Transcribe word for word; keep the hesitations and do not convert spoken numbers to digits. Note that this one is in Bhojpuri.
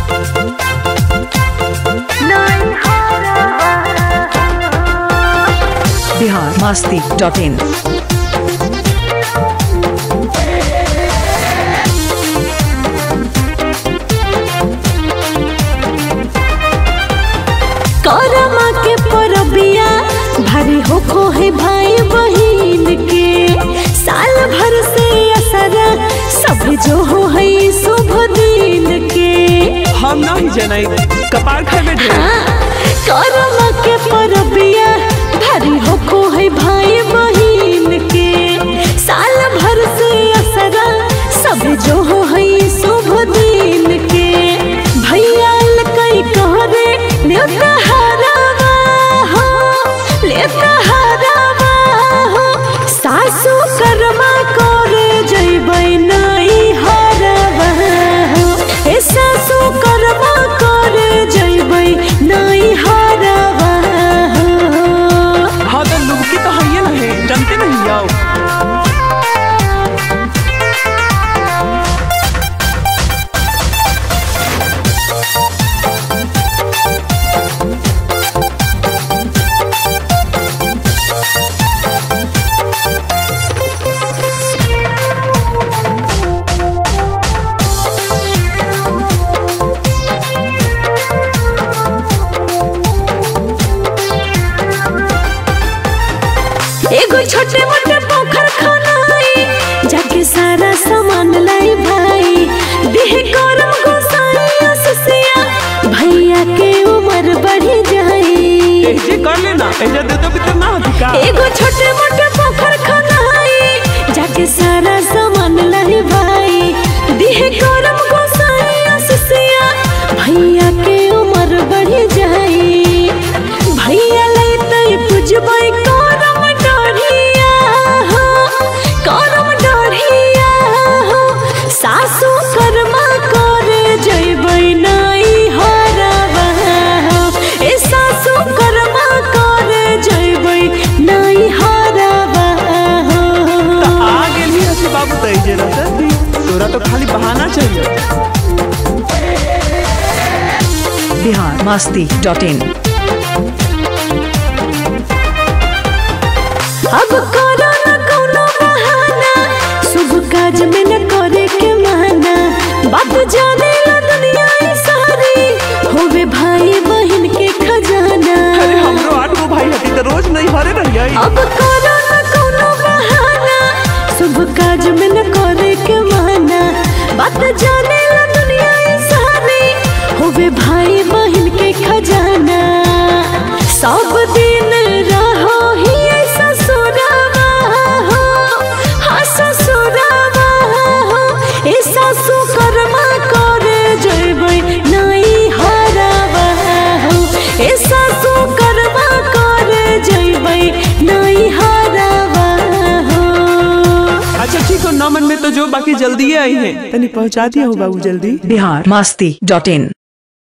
बिहार मस्ती डॉट इन। करमा के परबिया भारी होखो है भाई बहिन के, साल भर से असर सब जो हो है शुभ दिन के। हम नहीं जनाई कपार खाए में ढेर। हाँ, करमा के परबिया भारी होखो है भाई बहिन के, साल भर से असर सब जो हो है शुभ दिन के। भैया कई कहरे न्योता हरावा हो, लेता हरावा हो, सासू करमा करे जइबै नहीं हरावा हो, ए सासू करमा करे जइबै नहीं हरावा हो। हाँ तो लुबकी तो है ना है, जानते नहीं आओ। एगो छोटे मोटे पोखर खनाई, जाके सारा सामान लाई भाई, देह करम गोसाई अससिया, भैया के उम्र बढ़ी जाई। ऐसे कर लेना, ऐसे दे दो भी तो ना दिखा। एगो छोटे मोटे पोखर खनाई, जाके सारा सामान लाई भाई, देह करम गोसाई अससिया, भैया के उम्र बढ़ी जाई। भैया लैते पूजबै करम डढ़िया हो, करम डढ़िया हो, सासू करमा करे जइबै नहीं हरावा हो, ए सासू करमा करे जइबै नहीं हरावा हो। तो आ गेली हसी बाबू तई जे रहते, तोरा तो खाली बहाना चाहिए। बिहार मस्ती डॉट इन। अब करो न कोनो बहाना, शुभ काज में न करे के माना, बात जाने ला दुनिया सारी, होवे भाई बहन के खजाना। अरे हमरो आठ गो भाई हती तो रोज नहीं हरे रहिए। अब करो न कोनो बहाना, शुभ काज में न करे के माना, बात जाने ला दुनिया सारी, होवे भाई बहन के खजाना। सब दिन रहो ही ससुरावा हो, हाँ ससुरावा हो, ए सासू करमा करे जइबै नहीं हरावा हो, ए सासू करमा करे जइबै नहीं हरावा हो। अच्छा ठीक हो, नौ मन में तो जो बाकी जल्दी आई है, तनी पहुंचा दिया हो बाबू जल्दी। बिहार मस्ती डॉट इन।